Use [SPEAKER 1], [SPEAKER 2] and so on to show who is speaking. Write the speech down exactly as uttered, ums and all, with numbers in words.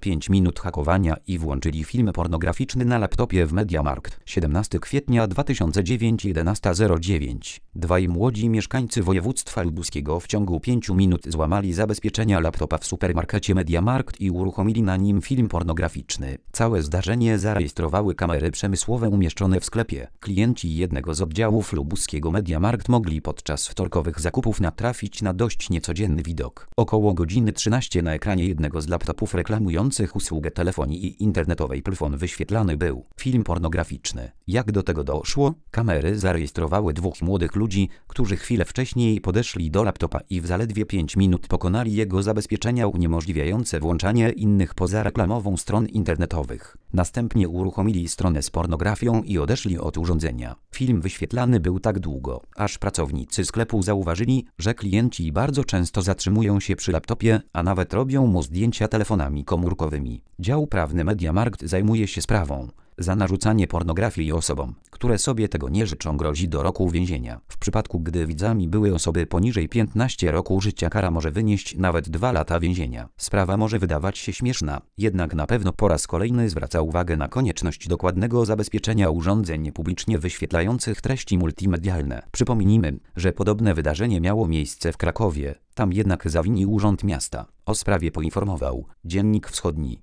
[SPEAKER 1] pięć minut hakowania i włączyli film pornograficzny na laptopie w MediaMarkt. siedemnastego kwietnia dwa tysiące dziewiątego, jedenasta zero dziewięć. Dwaj młodzi mieszkańcy województwa lubuskiego w ciągu pięciu minut złamali zabezpieczenia laptopa w supermarkecie MediaMarkt i uruchomili na nim film pornograficzny. Całe zdarzenie zarejestrowały kamery przemysłowe umieszczone w sklepie. Klienci jednego z oddziałów lubuskiego MediaMarkt mogli podczas wtorkowych zakupów natrafić na dość niecodzienny widok. Około godziny trzynastej na ekranie jednego z laptopów reklamujących usługę telefonii i internetowej Plfon wyświetlany był film pornograficzny. Jak do tego doszło? Kamery zarejestrowały dwóch młodych ludzi, którzy chwilę wcześniej podeszli do laptopa i w zaledwie pięć minut pokonali jego zabezpieczenia uniemożliwiające włączanie innych poza reklamową stron internetowych. Następnie uruchomili stronę z pornografią i odeszli od urządzenia. Film wyświetlany był tak długo, aż pracownicy sklepu zauważyli, że klienci bardzo często zatrzymują się przy laptopie, a nawet robią mu zdjęcia telefonami komórkowymi. Dział prawny MediaMarkt zajmuje się sprawą. Za narzucanie pornografii osobom, które sobie tego nie życzą, grozi do roku więzienia. W przypadku gdy widzami były osoby poniżej piętnastu roku życia, kara może wynieść nawet dwa lata więzienia. Sprawa może wydawać się śmieszna, jednak na pewno po raz kolejny zwraca uwagę na konieczność dokładnego zabezpieczenia urządzeń publicznie wyświetlających treści multimedialne. Przypomnijmy, że podobne wydarzenie miało miejsce w Krakowie. Tam jednak zawinił Urząd Miasta. O sprawie poinformował Dziennik Wschodni.